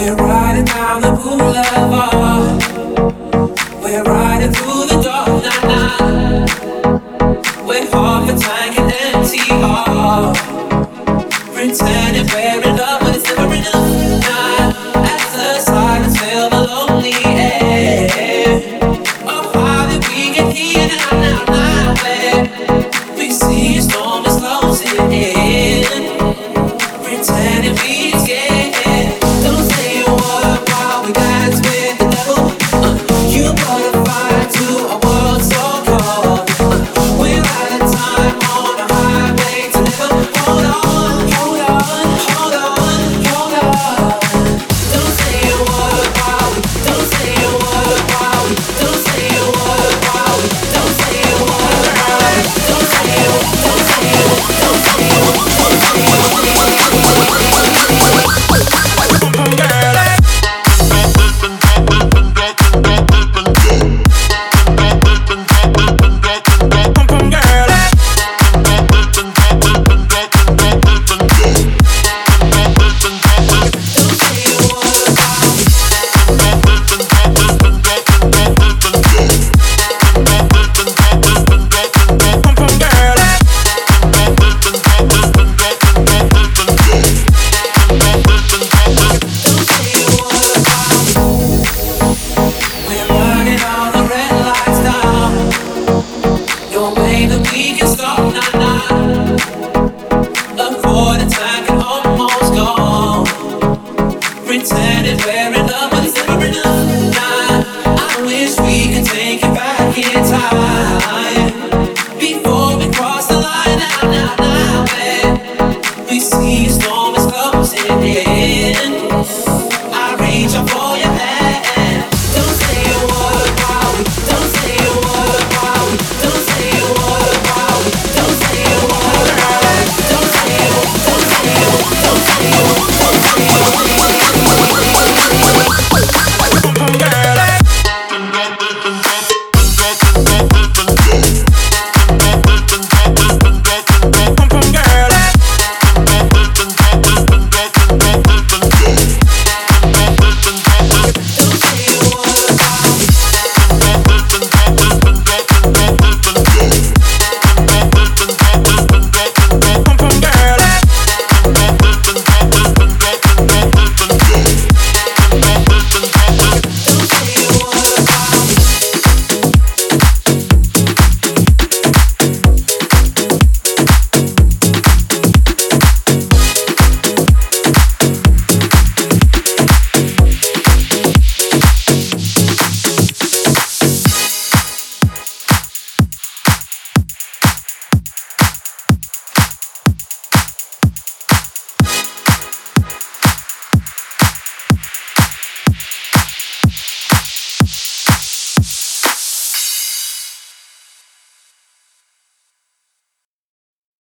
We're riding down the boulevard. We're riding through the dark night. We're half a tank and empty heart. Pretending we're in love, but it's never enough. Nah, as the silence fill the lonely air. Oh, how did we get here now? Where we see a storm is closing in. Pretending we scared. Don't say a word while we dance with the devil. You brought a fire to a world so cold. We're out of time on a highway to never. Hold on, hold on, hold on, hold on. Don't say a word while we. Don't say a word while we. Don't say a word while we. Don't say a word while we. Don't say a. Don't say a. Don't say a. Don't say a. Pretending we're in love, but it's never enough. Nah, I wish we could take it back in time before we cross the line. Now, where we see a storm is closing in.